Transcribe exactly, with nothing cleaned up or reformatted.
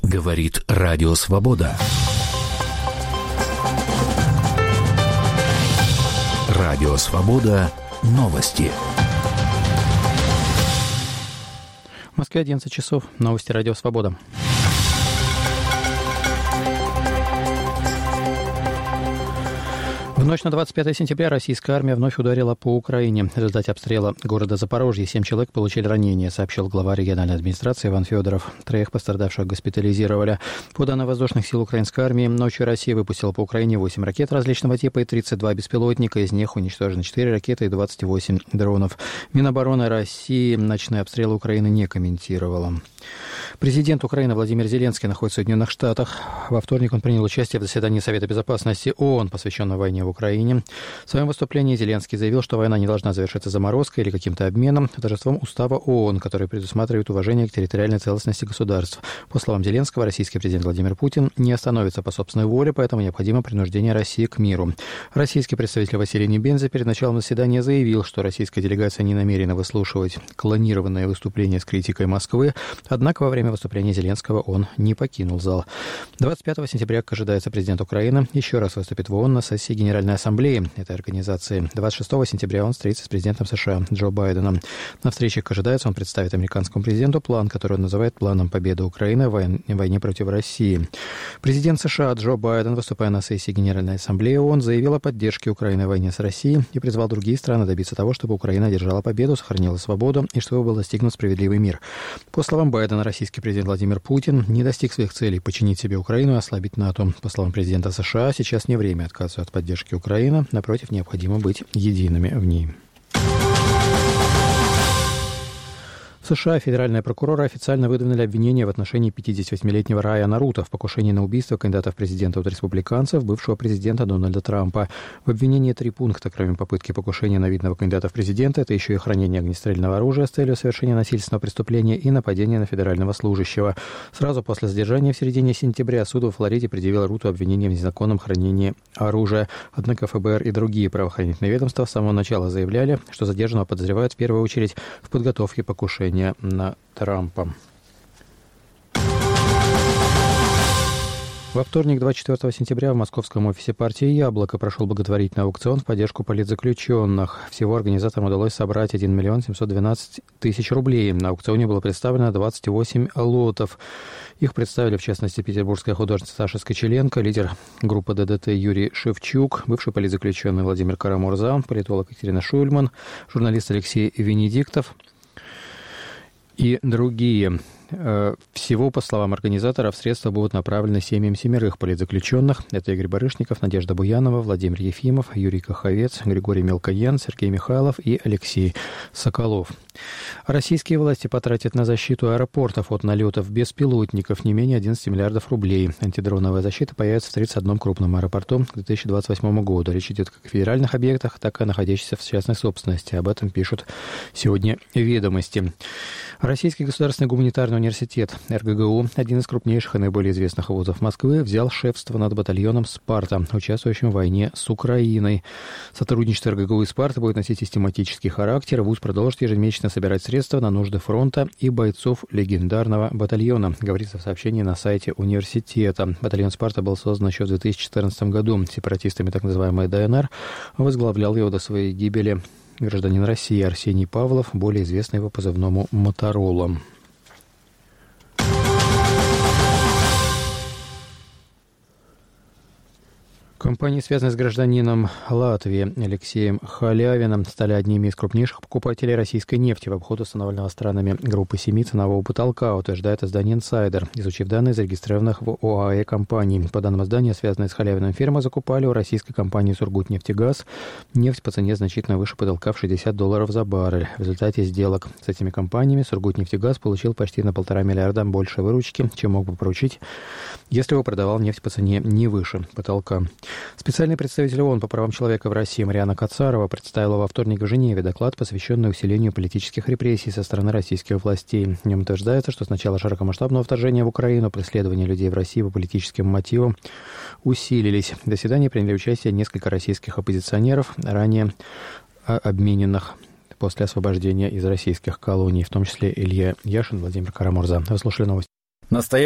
Говорит Радио Свобода. Радио Свобода. Новости. В Москве одиннадцать часов. Новости Радио Свобода. В ночь на двадцать пятое сентября российская армия вновь ударила по Украине. В результате обстрела города Запорожье семь человек получили ранения, сообщил глава региональной администрации Иван Федоров. Троих пострадавших госпитализировали. По данным воздушных сил украинской армии, ночью Россия выпустила по Украине восемь ракет различного типа и тридцать два беспилотника. Из них уничтожено четыре ракеты и двадцать восемь дронов. Минобороны России ночные обстрелы Украины не комментировала. Президент Украины Владимир Зеленский находится в Соединенных Штатах. Во вторник он принял участие в заседании Совета Безопасности ООН, посвященном войне в Украине. В своем выступлении Зеленский заявил, что война не должна завершиться заморозкой или каким-то обменом, торжеством устава ООН, который предусматривает уважение к территориальной целостности государств. По словам Зеленского, российский президент Владимир Путин не остановится по собственной воле, поэтому необходимо принуждение России к миру. Российский представитель Василий Небензя перед началом заседания заявил, что российская делегация не намерена выслушивать клонированное выступление с критикой Москвы, однако во время выступления Зеленского он не покинул зал. двадцать пятого сентября, как ожидается, президент Украины еще раз выступит в ООН на сессии Генеральной Ассамблеи этой организации. двадцать шестого сентября он встретится с президентом США Джо Байденом. На встрече, как ожидается, он представит американскому президенту план, который он называет планом победы Украины в войне против России. Президент США Джо Байден, выступая на сессии Генеральной Ассамблеи ООН, заявил о поддержке Украины в войне с Россией и призвал другие страны добиться того, чтобы Украина одержала победу, сохранила свободу и чтобы был достигнут справедливый мир. По словам Байдена, российский президент Владимир Путин не достиг своих целей подчинить себе Украину и ослабить НАТО. По словам президента США, сейчас не время отказываться от поддержки Украины, напротив, необходимо быть едиными в ней. В США федеральные прокуроры официально выдвинули обвинение в отношении пятидесятивосьмилетнего Рая Наруто в покушении на убийство кандидата в президенты от республиканцев, бывшего президента Дональда Трампа. В обвинении три пункта, кроме попытки покушения на видного кандидата в президенты, это еще и хранение огнестрельного оружия с целью совершения насильственного преступления и нападение на федерального служащего. Сразу после задержания в середине сентября суд во Флориде предъявил Руту обвинение в незаконном хранении оружия. Однако ФБР и другие правоохранительные ведомства с самого начала заявляли, что задержанного подозревают в первую очередь в подготовке покушения на Трампа. Во вторник, двадцать четвёртого сентября, в московском офисе партии «Яблоко» прошел благотворительный аукцион в поддержку политзаключенных. Всего организаторам удалось собрать один миллион семьсот двенадцать тысяч рублей. На аукционе было представлено двадцать восемь лотов. Их представили, в частности, петербургская художница Саша Скочеленко, лидер группы ДДТ Юрий Шевчук, бывший политзаключенный Владимир Карамурза, политолог Екатерина Шульман, журналист Алексей Венедиктов и другие. Всего, по словам организаторов, средства будут направлены семьям семерых политзаключенных. Это Игорь Барышников, Надежда Буянова, Владимир Ефимов, Юрий Каховец, Григорий Мелкоян, Сергей Михайлов и Алексей Соколов. Российские власти потратят на защиту аэропортов от налетов беспилотников не менее одиннадцати миллиардов рублей. Антидроновая защита появится в тридцать одном крупном аэропорту к две тысячи двадцать восьмому году. Речь идет как о федеральных объектах, так и о находящихся в частной собственности. Об этом пишут сегодня «Ведомости». Российский государственный гуманитарный университет эр гэ гэ у, один из крупнейших и наиболее известных вузов Москвы, взял шефство над батальоном «Спарта», участвующим в войне с Украиной. Сотрудничество эр гэ гэ у и «Спарта» будет носить систематический характер. Вуз продолжит ежемесячно собирать средства на нужды фронта и бойцов легендарного батальона, говорится в сообщении на сайте университета. Батальон «Спарта» был создан еще в две тысячи четырнадцатом году сепаратистами так называемой дэ эн эр. Возглавлял его до своей гибели гражданин России Арсений Павлов, более известный по позывному «Моторола». Компании, связанные с гражданином Латвии Алексеем Халявиным, стали одними из крупнейших покупателей российской нефти в обход установленного странами группы семи ценового потолка, утверждает издание «Инсайдер», изучив данные зарегистрированных в ОАЭ компаний. По данным издания, связанные с Халявиным фирмы закупали у российской компании «Сургутнефтегаз» нефть по цене значительно выше потолка в шестьдесят долларов за баррель. В результате сделок с этими компаниями «Сургутнефтегаз» получил почти на полтора миллиарда больше выручки, чем мог бы поручить, если бы продавал нефть по цене не выше потолка. Специальный представитель ООН по правам человека в России Марианна Кацарова представила во вторник в Женеве доклад, посвященный усилению политических репрессий со стороны российских властей. В нем утверждается, что с начала широкомасштабного вторжения в Украину преследования людей в России по политическим мотивам усилились. В заседании приняли участие несколько российских оппозиционеров, ранее обмененных после освобождения из российских колоний, в том числе Илья Яшин, Владимир Карамурза. Вы слушали новости.